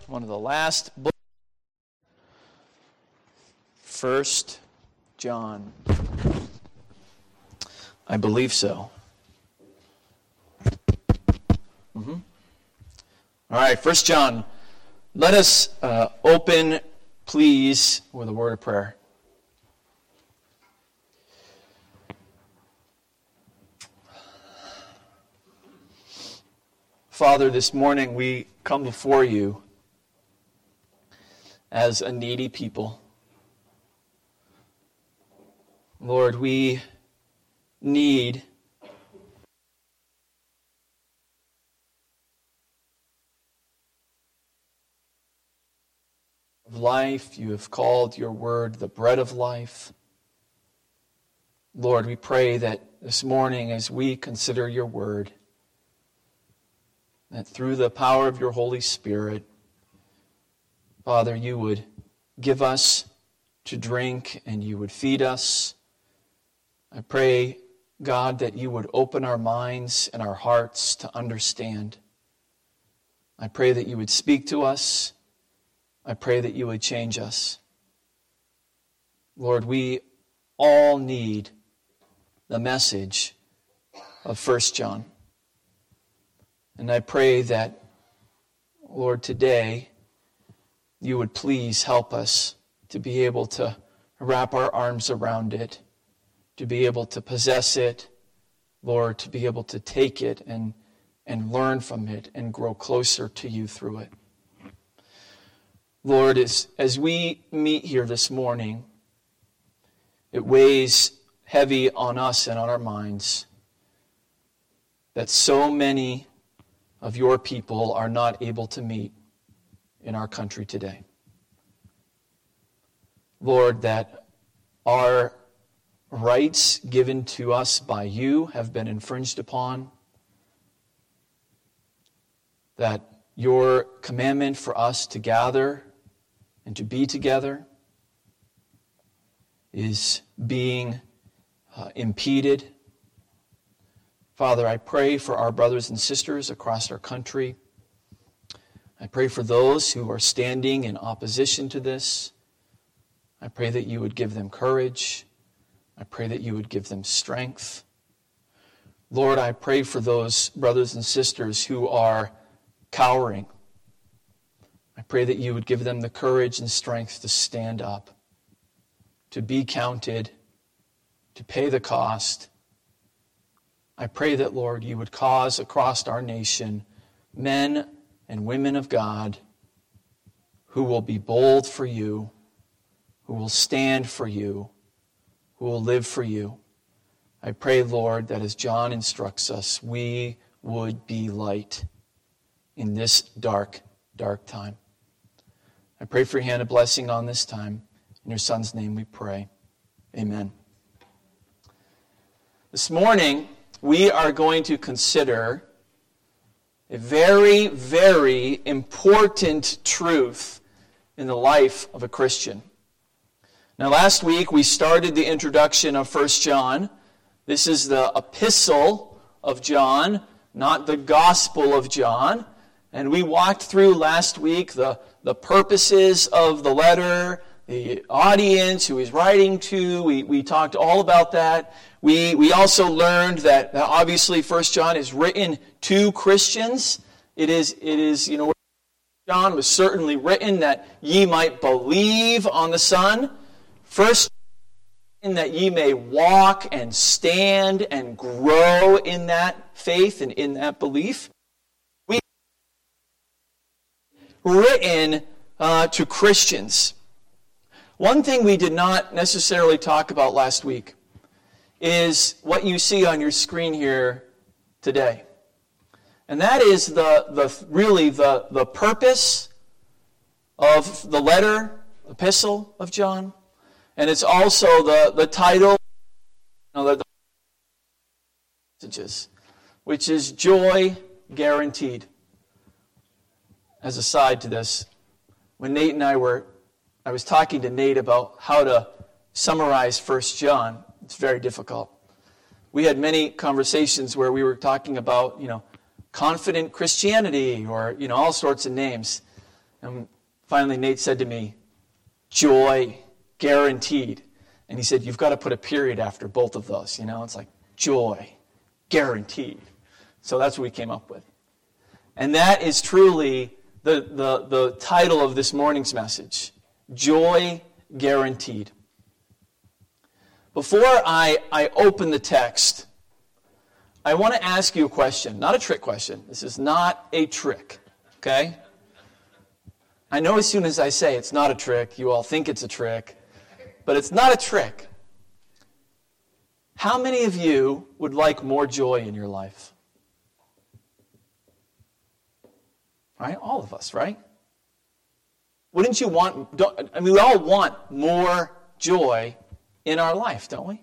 one of the last books. 1 John. I believe so. All right, 1 John. Let us open, please, with a word of prayer. Father, this morning we come before you as a needy people. Lord, we need life. You have called your word the bread of life. Lord, we pray that this morning as we consider your word, that through the power of your Holy Spirit, Father, you would give us to drink and you would feed us. I pray, God, that you would open our minds and our hearts to understand. I pray that you would speak to us. I pray that you would change us. Lord, we all need the message of 1 John. And I pray that, Lord, today you would please help us to be able to wrap our arms around it, to be able to possess it, Lord, to be able to take it and learn from it and grow closer to you through it. Lord, as we meet here this morning, it weighs heavy on us and on our minds that so many of your people are not able to meet in our country today. Lord, that our rights given to us by you have been infringed upon, that your commandment for us to gather and to be together is being impeded. Father, I pray for our brothers and sisters across our country. I pray for those who are standing in opposition to this. I pray that you would give them courage. I pray that you would give them strength. Lord, I pray for those brothers and sisters who are cowering. I pray that you would give them the courage and strength to stand up, to be counted, to pay the cost. I pray that, Lord, you would cause across our nation men and women of God who will be bold for you, who will stand for you, who will live for you. I pray, Lord, that as John instructs us, we would be light in this dark, dark time. I pray for your hand of blessing on this time. In your Son's name we pray. Amen. This morning, we are going to consider a very, very important truth in the life of a Christian. Now, last week we started the introduction of 1 John. This is the epistle of John, not the gospel of John. And we walked through last week the purposes of the letter, the audience who he's writing to. We talked all about that. We also learned that obviously 1 John is written to Christians. It is, John was certainly written that ye might believe on the Son. First, that ye may walk and stand and grow in that faith and in that belief. We written to Christians. One thing we did not necessarily talk about last week is what you see on your screen here today. And that is the purpose of the letter, epistle of John. And it's also the title, the messages, which is Joy Guaranteed. As a side to this, when Nate and I was talking to Nate about how to summarize 1 John, it's very difficult. We had many conversations where we were talking about, confident Christianity or, all sorts of names. And finally Nate said to me, joy guaranteed. And he said, you've got to put a period after both of those. It's like joy guaranteed. So that's what we came up with. And that is truly the title of this morning's message. Joy guaranteed. Before I open the text, I want to ask you a question. Not a trick question. This is not a trick. Okay? I know as soon as I say it's not a trick, you all think it's a trick. But it's not a trick. How many of you would like more joy in your life? Right? All of us, right? Wouldn't you want, we all want more joy in our life, don't we?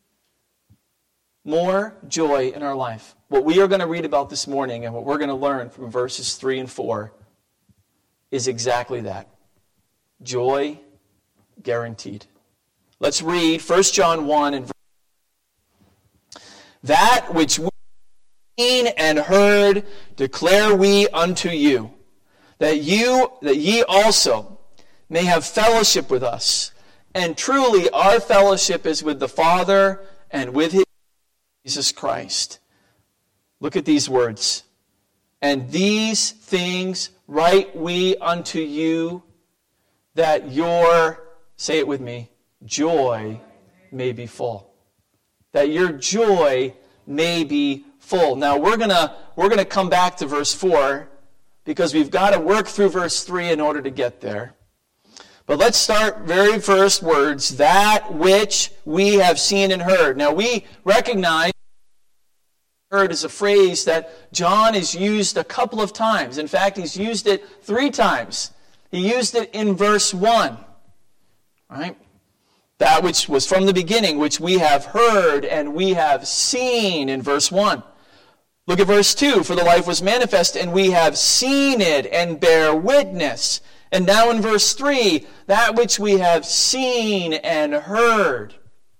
More joy in our life. What we are going to read about this morning and what we're going to learn from verses 3 and 4 is exactly that. Joy guaranteed. Let's read 1 John 1 and verse. That which we have seen and heard declare we unto you, that ye also may have fellowship with us. And truly our fellowship is with the Father and with his Jesus Christ. Look at these words. And these things write we unto you, that your, say it with me, joy may be full. That your joy may be full. Now we're gonna come back to verse 4 because we've got to work through verse 3 in order to get there. But let's start very first words, that which we have seen and heard. Now we recognize heard is a phrase that John has used a couple of times. In fact, he's used it 3 times. He used it in verse 1. Right? That which was from the beginning, which we have heard and we have seen in verse 1. Look at verse 2. For the life was manifest, and we have seen it and bear witness. And now in verse 3, that which we have seen and heard,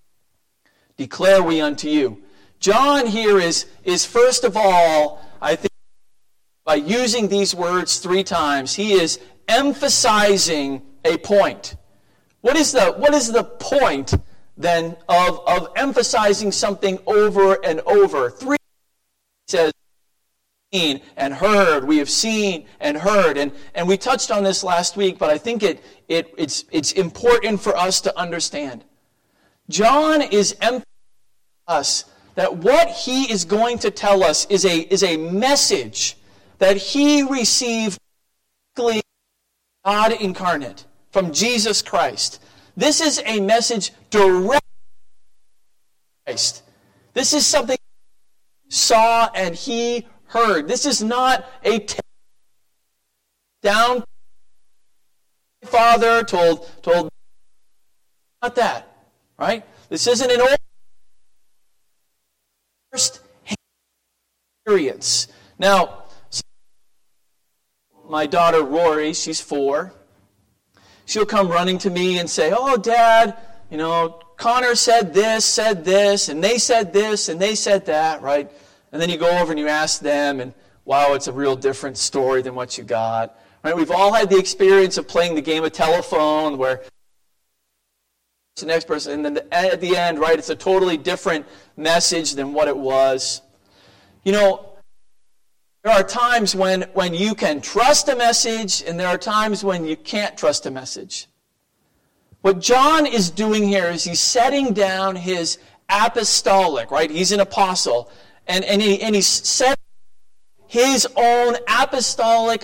declare we unto you. John here is first of all, I think, by using these words 3 times, he is emphasizing a point. What is the point, then, of emphasizing something over and over? 3 says, seen and heard. We have seen and heard. And we touched on this last week, but I think it's important for us to understand. John is emphasizing us that what he is going to tell us is a message that he received from God incarnate, from Jesus Christ. This is a message direct from Christ. This is something he saw and he heard. This is not a down father told not that, right? This isn't an old first experience. Now, my daughter Rory, she's 4. She'll come running to me and say, "Oh, Dad, Connor said this, and they said this, and they said that," right? And then you go over and you ask them, and wow, it's a real different story than what you got. Right? We've all had the experience of playing the game of telephone where the next person, and then at the end, right, it's a totally different message than what it was. There are times when you can trust a message, and there are times when you can't trust a message. What John is doing here is he's setting down his apostolic, right? He's an apostle, and he's setting his own apostolic,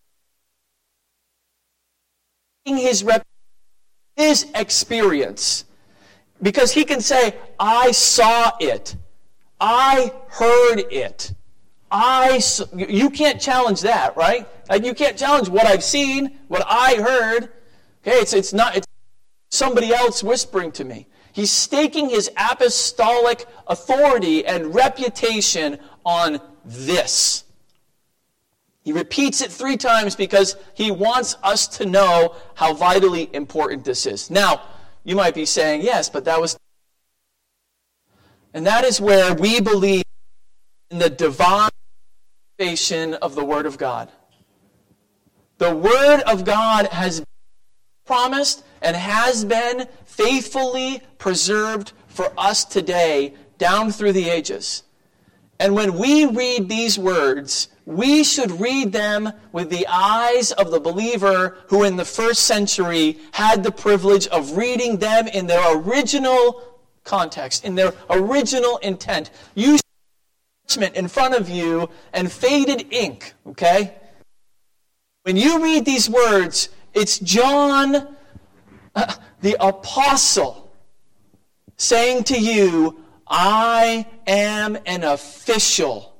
his experience. Because he can say, "I saw it. I heard it. You can't challenge that, right? Like, you can't challenge what I've seen, what I heard. Okay, it's somebody else whispering to me. He's staking his apostolic authority and reputation on this. He repeats it 3 times because he wants us to know how vitally important this is. Now, you might be saying, yes, but that was... And that is where we believe in the divine of the Word of God. The Word of God has been promised and has been faithfully preserved for us today down through the ages. And when we read these words, we should read them with the eyes of the believer who in the first century had the privilege of reading them in their original context, in their original intent. You see in front of you and faded ink, okay? When you read these words, it's John, the apostle, saying to you, I am an official.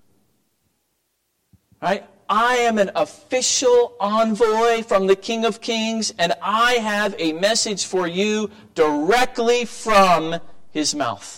Right? I am an official envoy from the King of Kings, and I have a message for you directly from his mouth.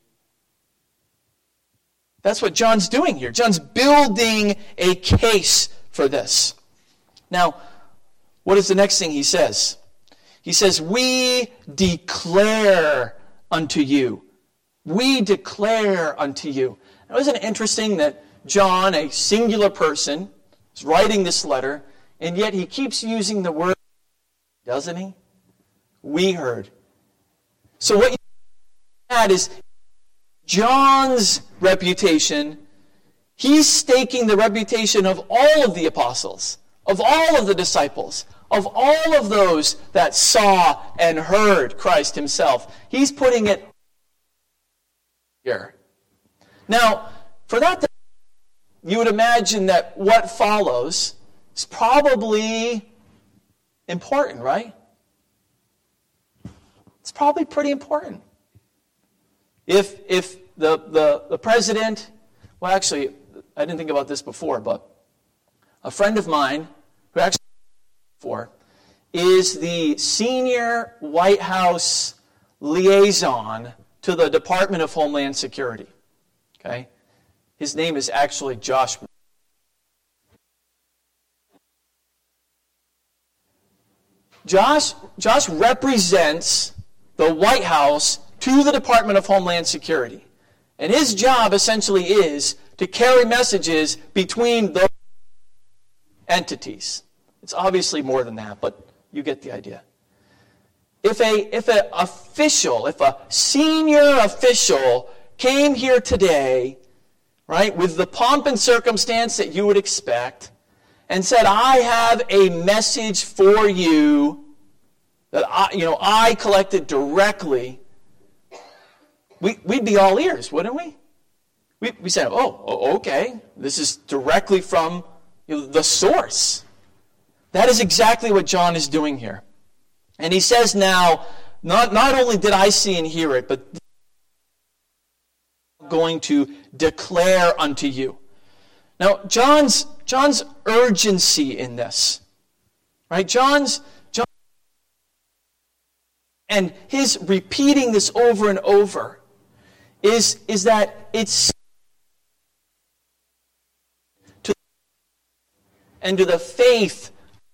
That's what John's doing here. John's building a case for this. Now, what is the next thing he says? He says, we declare unto you. We declare unto you. Now, isn't it interesting that John, a singular person, is writing this letter, and yet he keeps using the word, doesn't he? We heard. So what you had is John's reputation. He's staking the reputation of all of the apostles, of all of the disciples, of all of those that saw and heard Christ himself. He's putting it here. Now, for that, you would imagine that what follows is probably important, right? It's probably pretty important. If the president, well, actually, I didn't think about this before, but a friend of mine who actually is the senior White House liaison to the Department of Homeland Security. Okay? His name is actually Josh. Josh represents the White House to the Department of Homeland Security. And his job essentially is to carry messages between those entities. It's obviously more than that, but you get the idea. If a senior official came here today, right, with the pomp and circumstance that you would expect, and said, I have a message for you that I collected directly, we'd be all ears, wouldn't we? We said, oh, okay, this is directly from the source. That is exactly what John is doing here. And he says now, not only did I see and hear it, but I'm going to declare unto you. Now, John's urgency in this, right? John's and his repeating this over and over is that it's to the faith.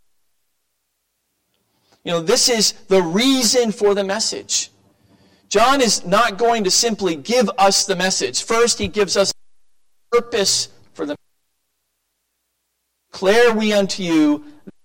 This is the reason for the message. John is not going to simply give us the message. First, he gives us purpose for the message. Declare we unto you.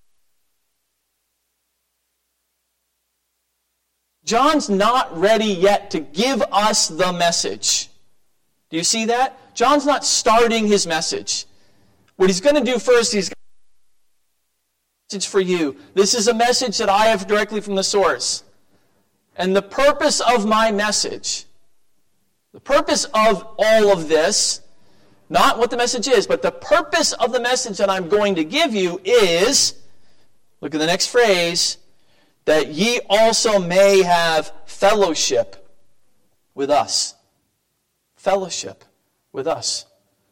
John's not ready yet to give us the message. Do you see that? John's not starting his message. What he's going to do first, he's going to message for you. This is a message that I have directly from the source. And the purpose of my message, the purpose of all of this, not what the message is, but the purpose of the message that I'm going to give you is, look at the next phrase, that ye also may have fellowship with us. Fellowship with us.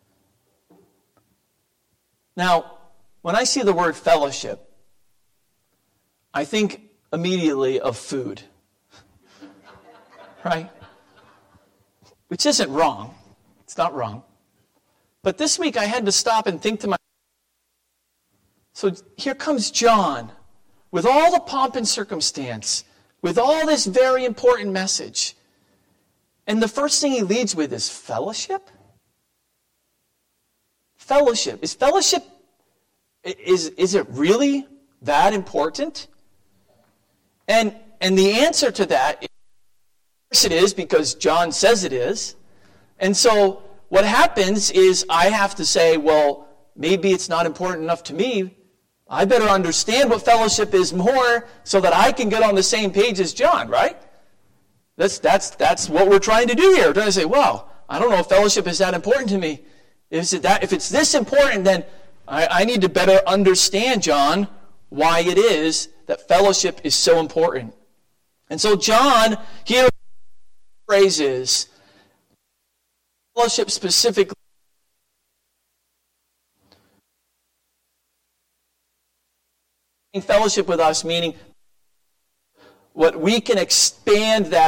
Now, when I see the word fellowship, I think immediately of food. Right? Which isn't wrong. It's not wrong. But this week I had to stop and think to myself. So here comes John with all the pomp and circumstance, with all this very important message. And the first thing he leads with is fellowship? Fellowship. Is fellowship Is it really that important? And the answer to that is, of course it is, because John says it is. And so what happens is I have to say, well, maybe it's not important enough to me. I better understand what fellowship is more so that I can get on the same page as John, right? That's what we're trying to do here. We're trying to say, well, I don't know if fellowship is that important to me. If it's this important, then I need to better understand, John, why it is that fellowship is so important. And so John here phrases fellowship specifically. Fellowship with us, meaning what we can expand that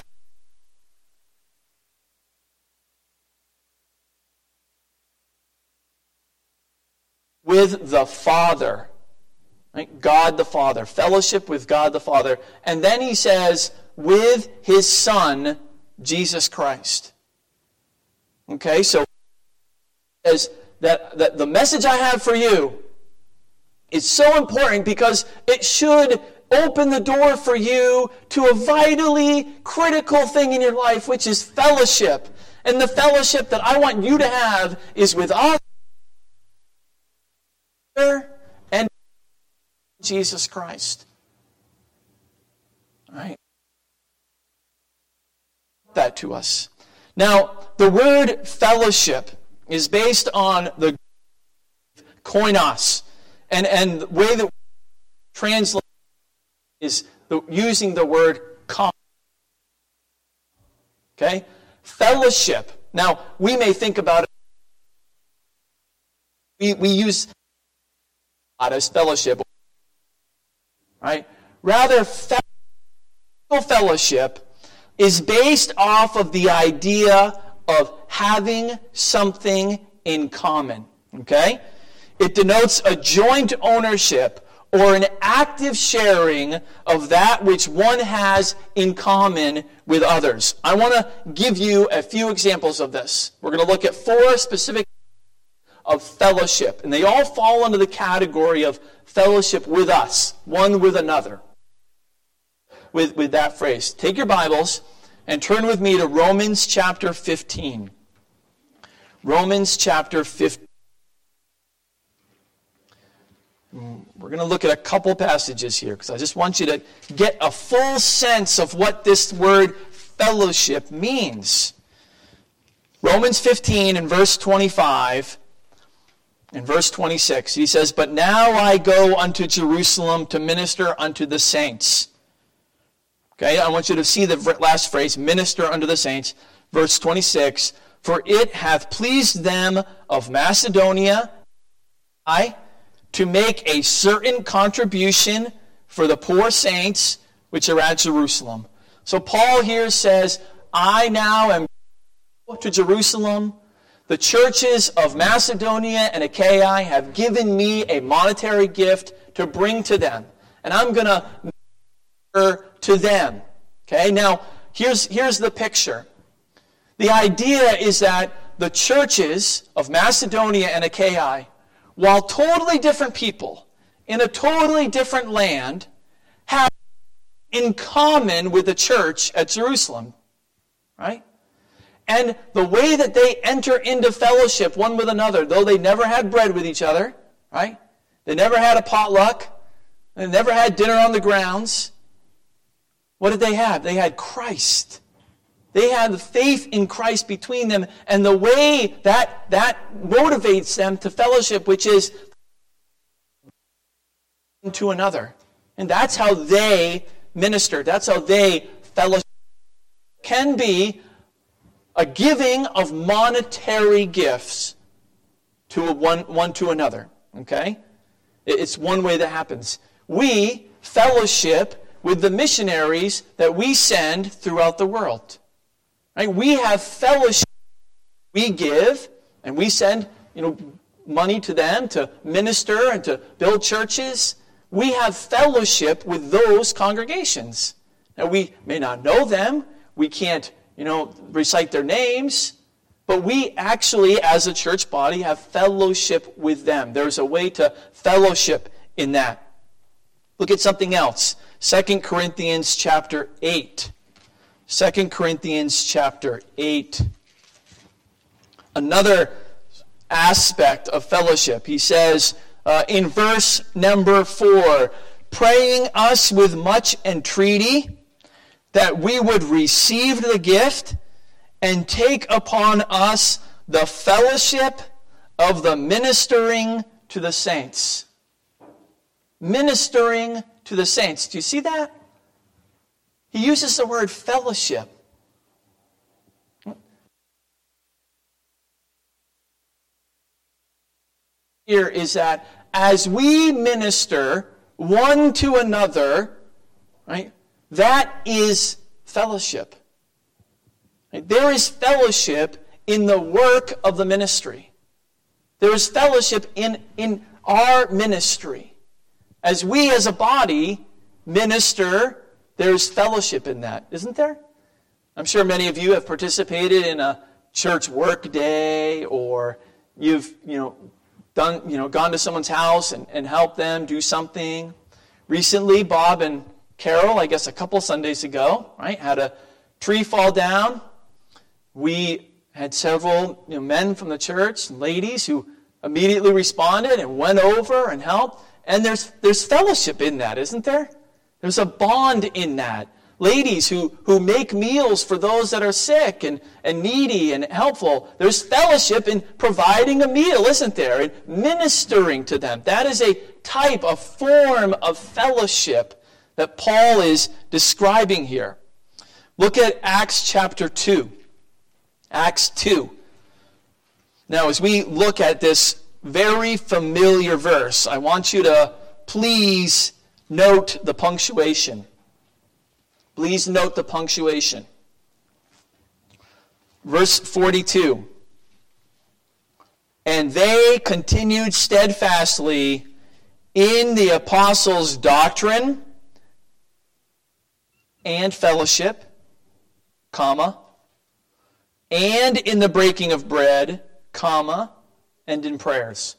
with the Father, right? God the Father, fellowship with God the Father. And then he says, with his Son, Jesus Christ. Okay, so as that the message I have for you is so important because it should open the door for you to a vitally critical thing in your life, which is fellowship. And the fellowship that I want you to have is with us and Jesus Christ. All right? That to us. Now, the word fellowship is based on the koinos. And the way that we translate is using the word common. Okay? Fellowship. Now, we may think about it. We use as fellowship. Right? Rather, fellowship is based off of the idea of having something in common. Okay? It denotes a joint ownership or an active sharing of that which one has in common with others. I want to give you a few examples of this. We're going to look at 4 specific of fellowship, and they all fall under the category of fellowship with us, one with another. With that phrase. Take your Bibles and turn with me to Romans chapter 15. Romans chapter 15. We're going to look at a couple passages here because I just want you to get a full sense of what this word fellowship means. Romans 15 and verse 25 and verse 26, he says, "But now I go unto Jerusalem to minister unto the saints." Okay, I want you to see the last phrase, minister unto the saints. Verse 26, "For it hath pleased them of Macedonia, to make a certain contribution for the poor saints which are at Jerusalem." So Paul here says, I now am going to Jerusalem. The churches of Macedonia and Achaia have given me a monetary gift to bring to them. And I'm going to minister to them. Okay, now here's the picture. The idea is that the churches of Macedonia and Achaia, while totally different people in a totally different land, have in common with the church at Jerusalem. Right? And the way that they enter into fellowship one with another, though they never had bread with each other, right? They never had a potluck. They never had dinner on the grounds. What did they have? They had Christ. They had the faith in Christ between them, and the way that motivates them to fellowship, which is to another. And that's how they minister. That's how they fellowship. Can be a giving of monetary gifts to one to another. Okay? It's one way that happens. We fellowship with the missionaries that we send throughout the world. Right? We have fellowship. We give and we send, money to them to minister and to build churches. We have fellowship with those congregations. Now we may not know them. We can't, recite their names. But we actually, as a church body, have fellowship with them. There's a way to fellowship in that. Look at something else. 2 Corinthians chapter 8. 2 Corinthians chapter 8. Another aspect of fellowship. He says in verse number 4, praying us with much entreaty that we would receive the gift and take upon us the fellowship of the ministering to the saints. Ministering to the saints. Do you see that? He uses the word fellowship. Here is that as we minister one to another, right, that is fellowship. Right? There is fellowship in the work of the ministry. There is fellowship in our ministry. As we as a body minister, there's fellowship in that, isn't there? I'm sure many of you have participated in a church work day, or you've gone to someone's house and helped them do something. Recently, Bob and Carol, I guess a couple Sundays ago, right, had a tree fall down. We had several men from the church, ladies, who immediately responded and went over and helped. And there's fellowship in that, isn't there? There's a bond in that. Ladies who make meals for those that are sick and needy and helpful. There's fellowship in providing a meal, isn't there? And ministering to them. That is a type, a form of fellowship that Paul is describing here. Look at Acts chapter 2. Acts 2. Now, as we look at this very familiar verse, I want you to please note the punctuation. Please note the punctuation. Verse 42. And they continued steadfastly in the apostles' doctrine and fellowship, comma, and in the breaking of bread, comma, and in prayers.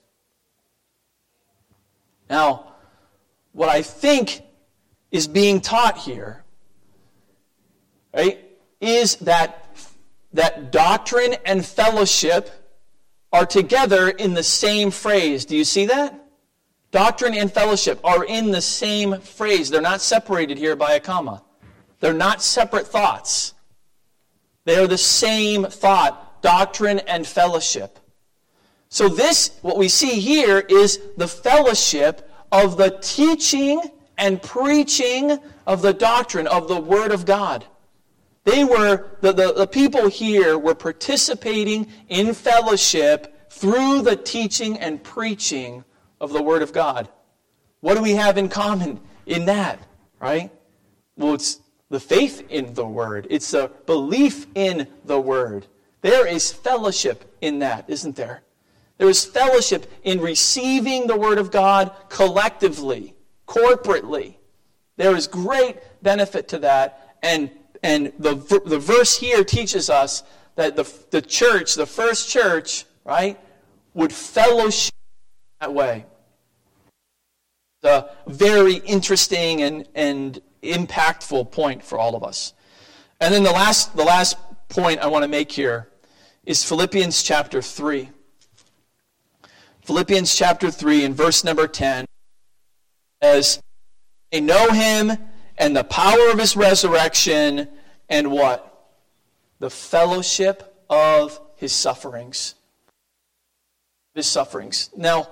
Now, what I think is being taught here, right, is that doctrine and fellowship are together in the same phrase. Do you see that? Doctrine and fellowship are in the same phrase. They're not separated here by a comma. They're not separate thoughts. They are the same thought, doctrine and fellowship. So this, what we see here, is the fellowship of the teaching and preaching of the doctrine of the Word of God. They were, the people here were participating in fellowship through the teaching and preaching of the Word of God. What do we have in common in that, right? Well, it's the faith in the Word. It's the belief in the Word. There is fellowship in that, isn't there? There is fellowship in receiving the Word of God collectively, corporately. There is great benefit to that, and the verse here teaches us that the church, the first church, right, would fellowship that way. It's a very interesting and impactful point for all of us. And then the last point I want to make here is Philippians chapter 3. Philippians chapter 3 and verse number 10 says, they know him and the power of his resurrection and what? The fellowship of his sufferings. His sufferings. Now,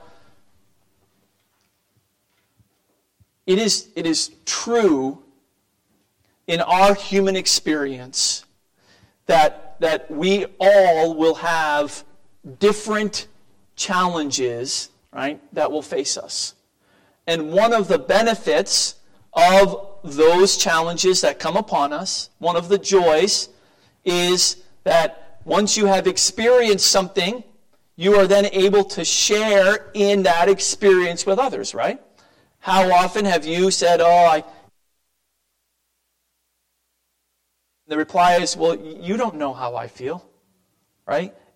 it is true in our human experience that we all will have different challenges, right, that will face us. And one of the benefits of those challenges that come upon us, one of the joys, is that once you have experienced something, you are then able to share in that experience with others, right? How often have you said, the reply is, well, you don't know how I feel, right?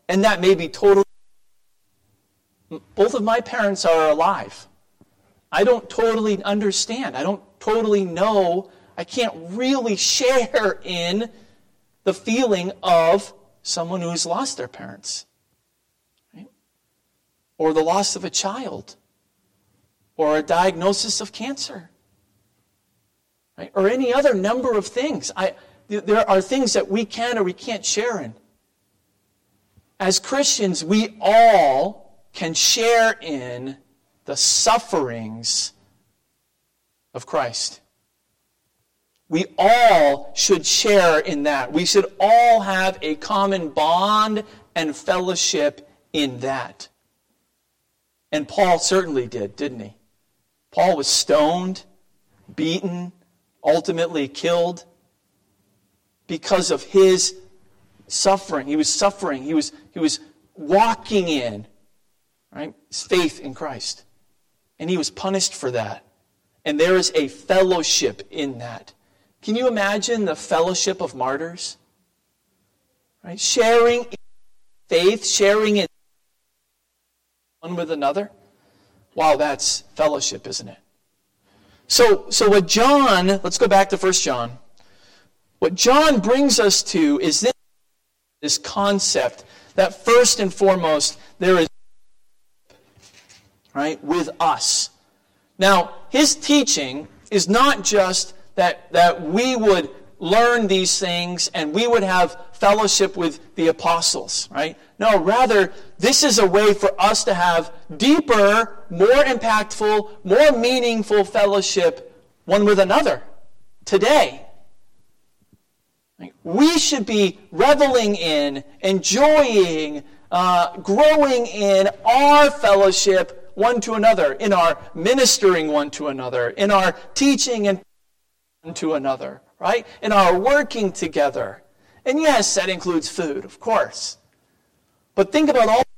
And that may be totally... Both of my parents are alive. I don't totally understand. I don't totally know. I can't really share in the feeling of someone who's lost their parents. Right? Or the loss of a child. Or a diagnosis of cancer. Right? Or any other number of things. There are things that we can or we can't share in. As Christians, we all can share in the sufferings of Christ. We all should share in that. We should all have a common bond and fellowship in that. And Paul certainly did, didn't he? Paul was stoned, beaten, ultimately killed because of his suffering. He was suffering. He was walking in, right, his faith in Christ. And he was punished for that. And there is a fellowship in that. Can you imagine the fellowship of martyrs? Right? Sharing in faith, sharing in one with another. Wow, that's fellowship, isn't it? So what John, let's go back to 1 John. What John brings us to is this concept that first and foremost there is, right, with us. Now, his teaching is not just that we would learn these things and we would have fellowship with the apostles, right? No, rather, this is a way for us to have deeper, more impactful, more meaningful fellowship one with another today. We should be reveling in, enjoying, growing in our fellowship one to another, in our ministering one to another, in our teaching and one to another, right? In our working together. And yes, that includes food, of course. But think about all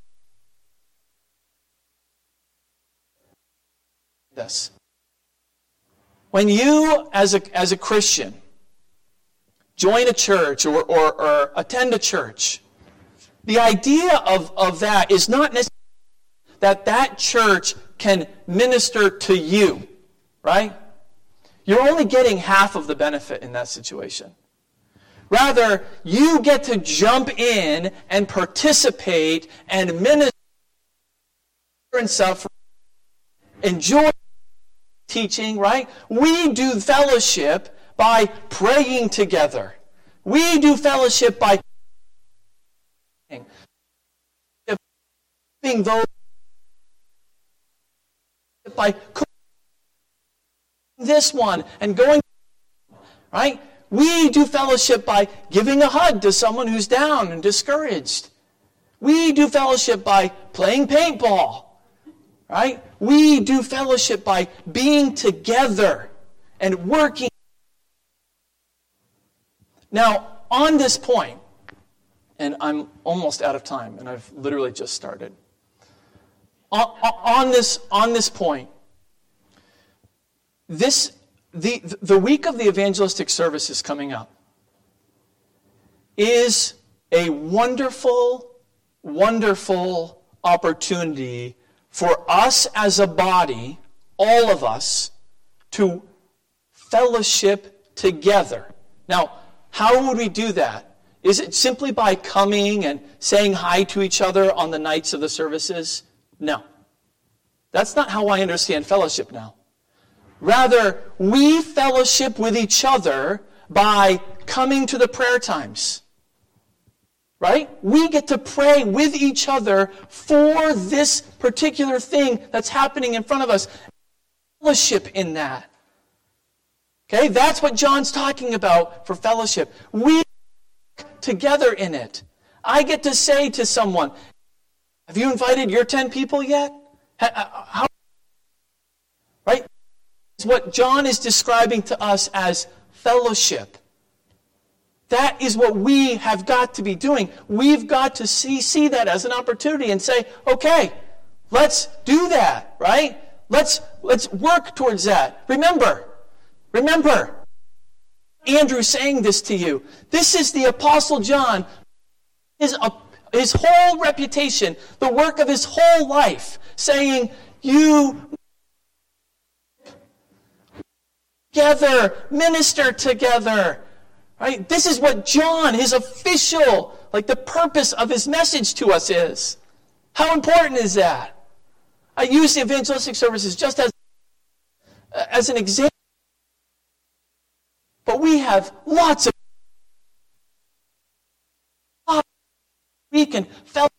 this. When you, as a Christian, join a church or attend a church, the idea of that is not necessarily that church can minister to you, right? You're only getting half of the benefit in that situation. Rather, you get to jump in and participate and minister and suffer, enjoy teaching, right? We do fellowship by praying together. We do fellowship by those by cooking this one and going, right? We do fellowship by giving a hug to someone who's down and discouraged. We do fellowship by playing paintball, right? We do fellowship by being together and working. Now, on this point, and I'm almost out of time, and I've literally just started. On this point, the week of the evangelistic service is coming up. Is a wonderful, wonderful opportunity for us as a body, all of us, to fellowship together. Now, how would we do that? Is it simply by coming and saying hi to each other on the nights of the services? No. That's not how I understand fellowship now. Rather, we fellowship with each other by coming to the prayer times. Right? We get to pray with each other for this particular thing that's happening in front of us. Fellowship in that. Okay? That's what John's talking about for fellowship. We work together in it. I get to say to someone, have you invited your 10 people yet? How? Right? It's what John is describing to us as fellowship. That is what we have got to be doing. We've got to see that as an opportunity and say, okay, let's do that, right? Let's work towards that. Remember, Andrew saying this to you. This is the Apostle John, his his whole reputation, the work of his whole life, saying, you together, minister together. Right? This is what John, his official, the purpose of his message to us is. How important is that? I use the evangelistic services just as an example. But we have lots of we can fellowship.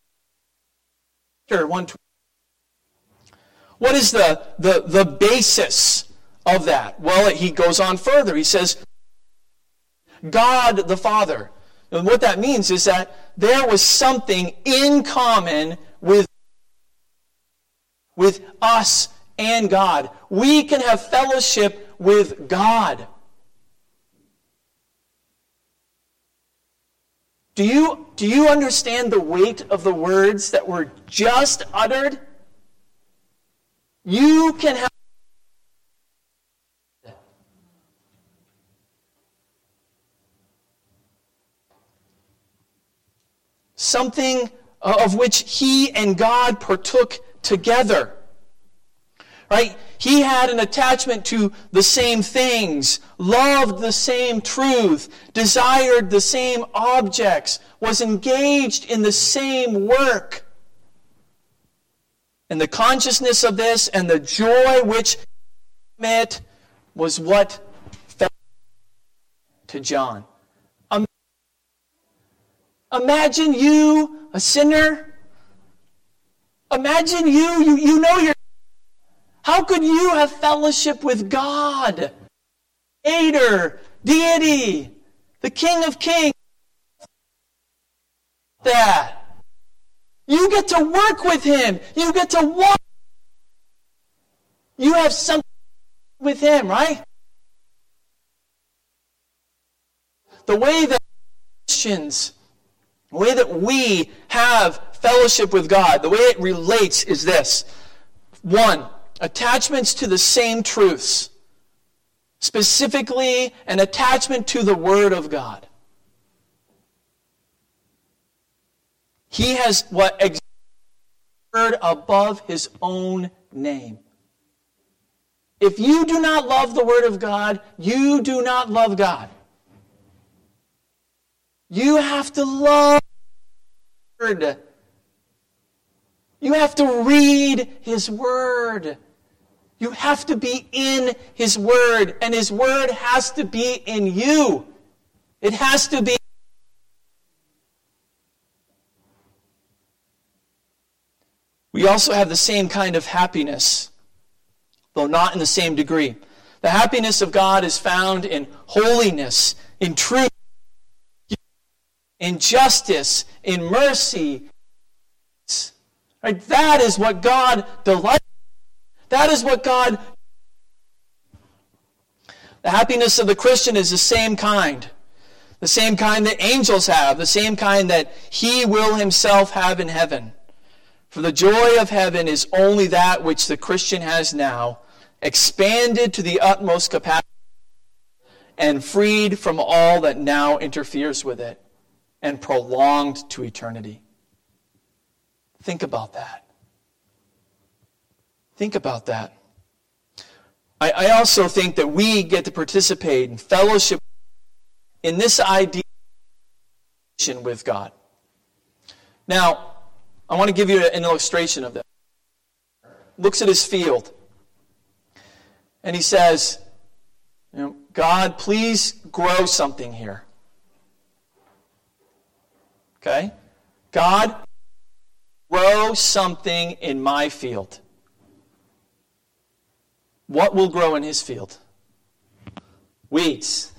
What is the basis of that? Well, he goes on further. He says, God the Father. And what that means is that there was something in common with us and God. We can have fellowship with God. Do you understand the weight of the words that were just uttered? You can have something of which he and God partook together. Right? He had an attachment to the same things, loved the same truth, desired the same objects, was engaged in the same work. And the consciousness of this and the joy which it was what fell to John. Imagine you, a sinner. Imagine you know you're. How could you have fellowship with God? Creator, deity, the King of Kings. That. You get to work with Him. You get to walk. You have something with Him, right? The way that Christians, the way that we have fellowship with God, the way it relates is this. 1, attachments to the same truths. Specifically, an attachment to the Word of God. He has what exalted above His own name. If you do not love the Word of God, you do not love God. You have to love the Word. You have to read His Word. You have to be in His Word. And His Word has to be in you. It has to be. We also have the same kind of happiness, though not in the same degree. The happiness of God is found in holiness, in truth, in justice, in mercy. Right? That is what God delights. That is what God. The happiness of the Christian is the same kind. The same kind that angels have. The same kind that He will Himself have in heaven. For the joy of heaven is only that which the Christian has now, expanded to the utmost capacity, and freed from all that now interferes with it, and prolonged to eternity. Think about that. Think about that. I also think that we get to participate in fellowship in this idea with God. Now, I want to give you an illustration of this. Looks at his field. And he says, God, please grow something here. Okay? God, grow something in my field. What will grow in his field? Weeds.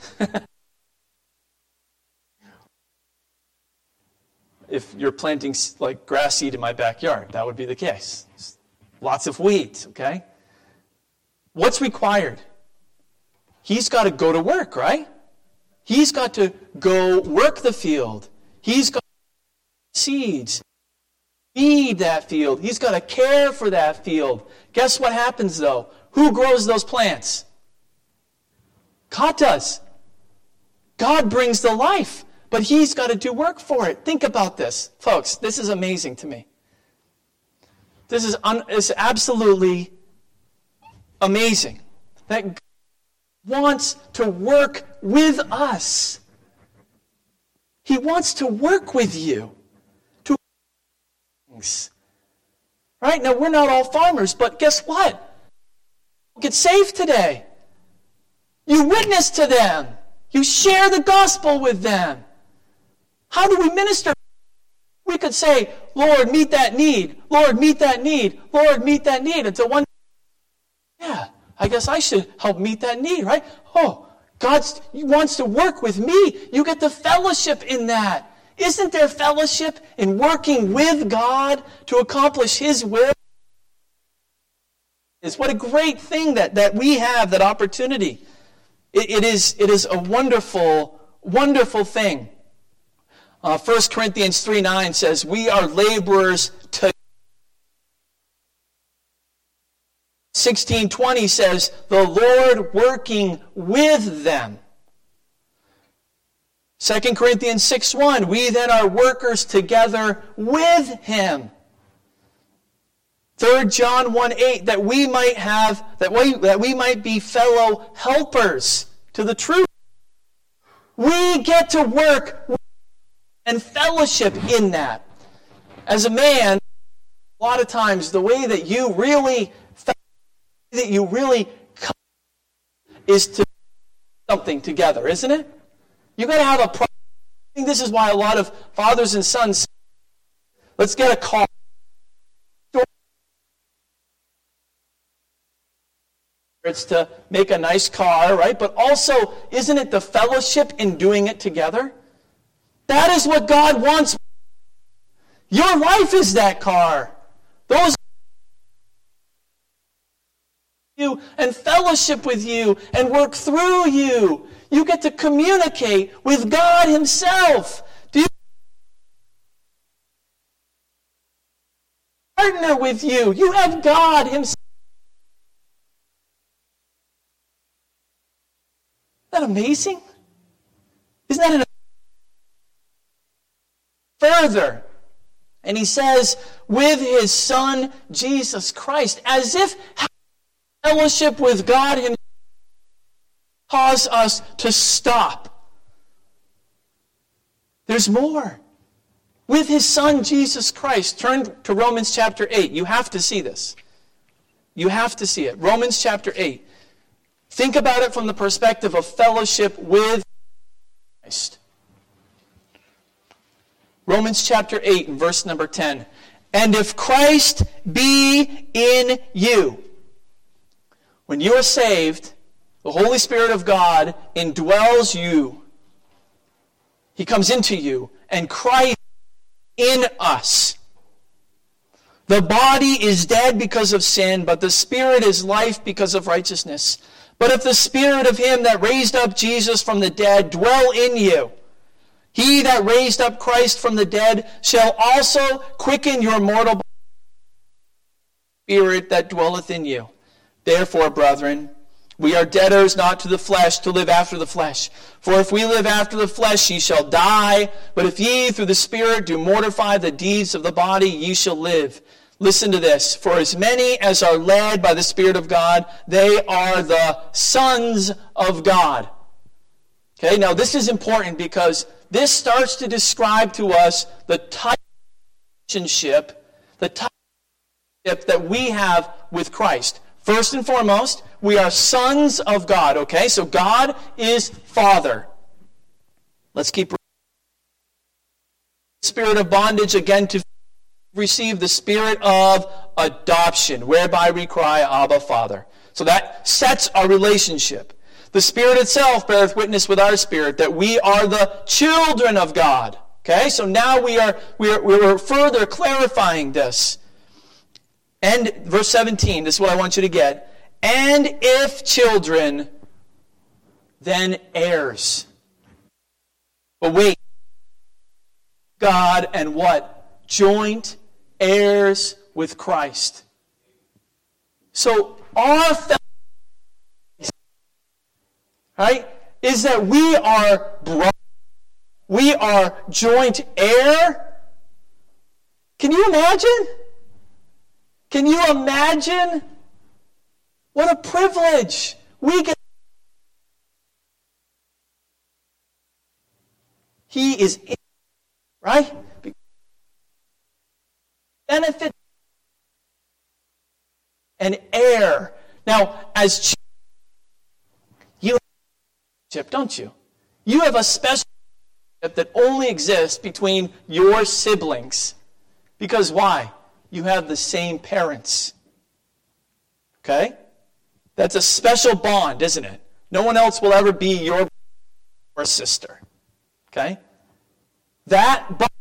If you're planting like grass seed in my backyard, that would be the case. Lots of weeds, okay? What's required? He's got to go to work, right? He's got to go work the field. He's got seeds. Feed that field. He's got to care for that field. Guess what happens though? Who grows those plants? God does. God brings the life. but he's got to do work for it. Think about this. Folks, this is amazing to me. This is it's absolutely amazing that God wants to work with us. He wants to work with you. To things. Right? Now, we're not all farmers, but guess what? Get saved today. You witness to them. You share the gospel with them. How do we minister? We could say, Lord, meet that need. Lord, meet that need. Lord, meet that need. Until one day, yeah, I guess I should help meet that need, right? Oh, God wants to work with me. You get the fellowship in that. Isn't there fellowship in working with God to accomplish His will? What a great thing that we have, that opportunity. It is a wonderful, wonderful thing. 1 Corinthians 3:9 says, we are laborers together. 16:20 says, the Lord working with them. 2 Corinthians 6:1, we then are workers together with Him. 3 John 1:8, that we might be fellow helpers to the truth. We get to work and fellowship in that. As a man, a lot of times the way that you really come is to do something together, isn't it? You've got to have a problem. I think this is why a lot of fathers and sons say, let's get a car. It's to make a nice car, right? But also, isn't it the fellowship in doing it together? That is what God wants. Your life is that car. Those you and fellowship with you and work through you. You get to communicate with God Himself. Do you partner with you? You have God Himself. Isn't that amazing? Isn't that further? And he says, with His Son, Jesus Christ, as if fellowship with God Himself cause us to stop. There's more. With His Son, Jesus Christ. Turn to Romans chapter 8. You have to see this. You have to see it. Romans chapter 8. Think about it from the perspective of fellowship with Christ. Romans chapter 8 and verse number 10. And if Christ be in you, when you are saved, the Holy Spirit of God indwells you. He comes into you, and Christ in us. The body is dead because of sin, but the Spirit is life because of righteousness. But if the Spirit of Him that raised up Jesus from the dead dwell in you, He that raised up Christ from the dead shall also quicken your mortal spirit that dwelleth in you. Therefore, brethren, we are debtors not to the flesh, to live after the flesh. For if we live after the flesh, ye shall die. But if ye through the Spirit do mortify the deeds of the body, ye shall live. Listen to this. For as many as are led by the Spirit of God, they are the sons of God. Okay, now this is important because this starts to describe to us the type of relationship that we have with Christ. First and foremost, we are sons of God, okay? So God is Father. Let's keep reading. Spirit of bondage, again, to receive the spirit of adoption, whereby we cry, Abba, Father. So that sets our relationship. The Spirit itself beareth witness with our spirit that we are the children of God. Okay, so now we are further clarifying this. And verse 17, this is what I want you to get. And if children, then heirs. But wait. God and what? Joint heirs with Christ. So our right, is that we are brothers. We are joint heir. Can you imagine? Can you imagine? What a privilege. We get. He is in, right? Benefit and heir. Now, as you have, don't you? You have a special that only exists between your siblings. Because why? You have the same parents. Okay? That's a special bond, isn't it? No one else will ever be your brother or sister. Okay? That bond.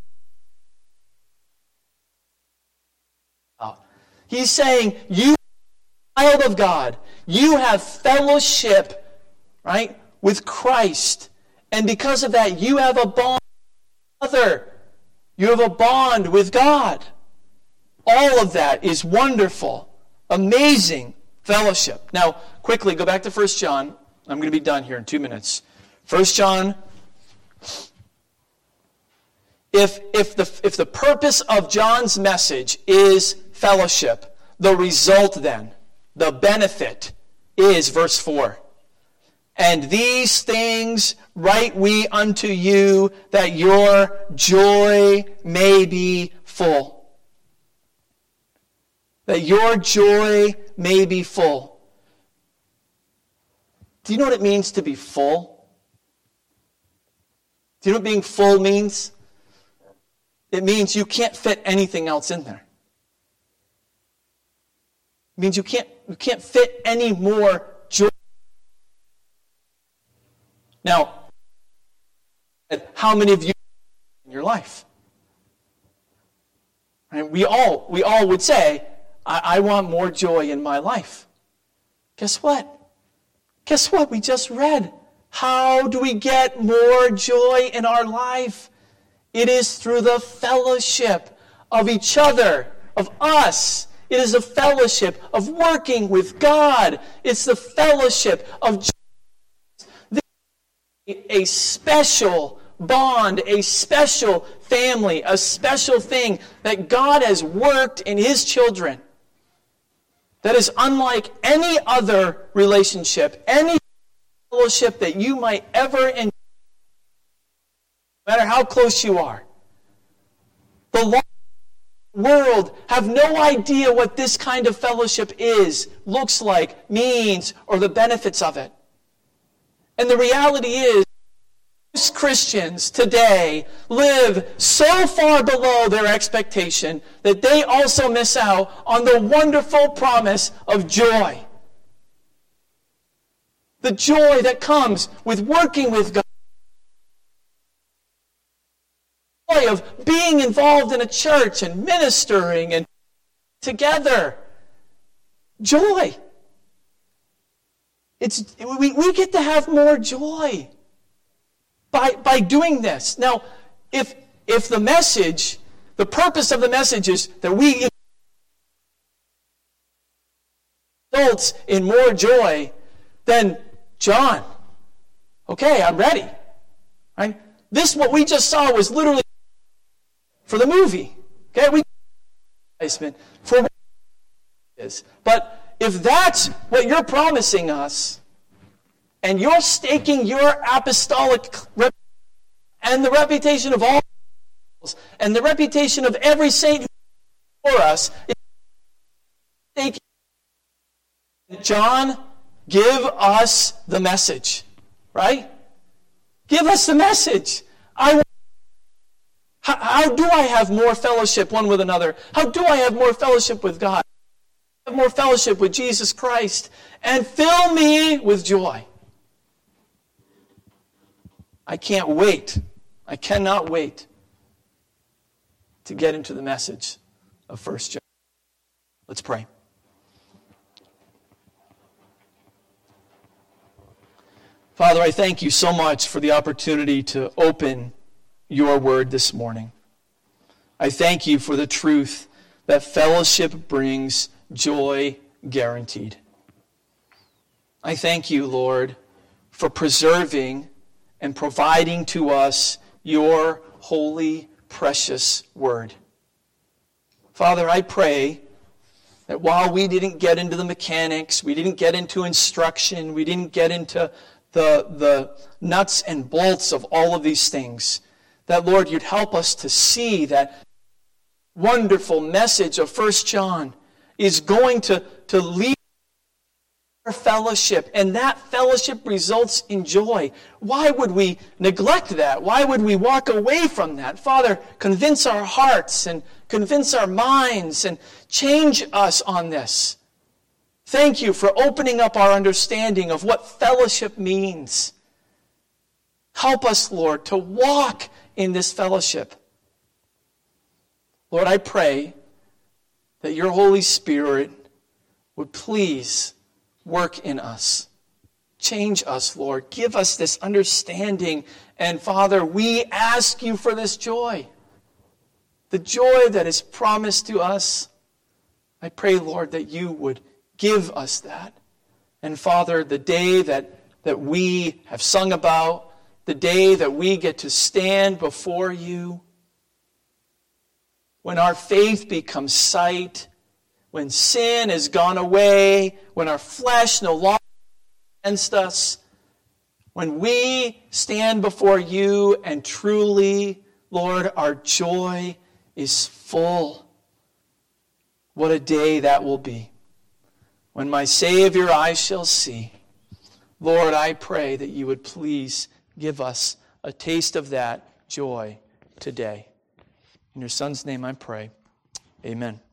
He's saying, you are a child of God. You have fellowship, right, with Christ. And because of that, you have a bond with another. You have a bond with God. All of that is wonderful, amazing fellowship. Now, quickly, go back to 1 John. I'm going to be done here in 2 minutes. 1 John, if the purpose of John's message is fellowship, the result then, the benefit, is verse 4. And these things write we unto you, that your joy may be full. That your joy may be full. Do you know what it means to be full? Do you know what being full means? It means you can't fit anything else in there. It means you can't fit any more joy. Now, how many of you in your life? Right? We all would say, I want more joy in my life. Guess what? Guess what? We just read. How do we get more joy in our life? It is through the fellowship of each other, of us. It is a fellowship of working with God. It's the fellowship of Jesus. A special bond, a special family, a special thing that God has worked in His children that is unlike any other relationship, any fellowship that you might ever enjoy, no matter how close you are. The world have no idea what this kind of fellowship is, looks like, means, or the benefits of it. And the reality is, most Christians today live so far below their expectation that they also miss out on the wonderful promise of joy. The joy that comes with working with God. The joy of being involved in a church and ministering and together. Joy. We get to have more joy by doing this. Now, if the message, the purpose of the message is that we results in more joy, then John, okay, I'm ready. Right? This, what we just saw, was literally for the movie. Okay, for what it is. But if that's what you're promising us, and you're staking your apostolic and the reputation of all and the reputation of every saint for us, John, give us the message, right? Give us the message. How do I have more fellowship one with another? How do I have more fellowship with God? Have more fellowship with Jesus Christ, and fill me with joy. I can't wait. I cannot wait to get into the message of 1 John. Let's pray. Father, I thank you so much for the opportunity to open your word this morning. I thank you for the truth that fellowship brings joy guaranteed. I thank you, Lord, for preserving and providing to us your holy, precious word. Father, I pray that while we didn't get into the mechanics, we didn't get into instruction, we didn't get into the nuts and bolts of all of these things, that, Lord, you'd help us to see that wonderful message of 1 John is going to lead our fellowship, and that fellowship results in joy. Why would we neglect that? Why would we walk away from that? Father, convince our hearts and convince our minds and change us on this. Thank you for opening up our understanding of what fellowship means. Help us, Lord, to walk in this fellowship. Lord, I pray that your Holy Spirit would please work in us. Change us, Lord. Give us this understanding. And Father, we ask you for this joy. The joy that is promised to us. I pray, Lord, that you would give us that. And Father, the day that we have sung about, the day that we get to stand before you, when our faith becomes sight, when sin has gone away, when our flesh no longer against us, when we stand before you and truly, Lord, our joy is full. What a day that will be. When my Savior I shall see. Lord, I pray that you would please give us a taste of that joy today. In your Son's name I pray. Amen.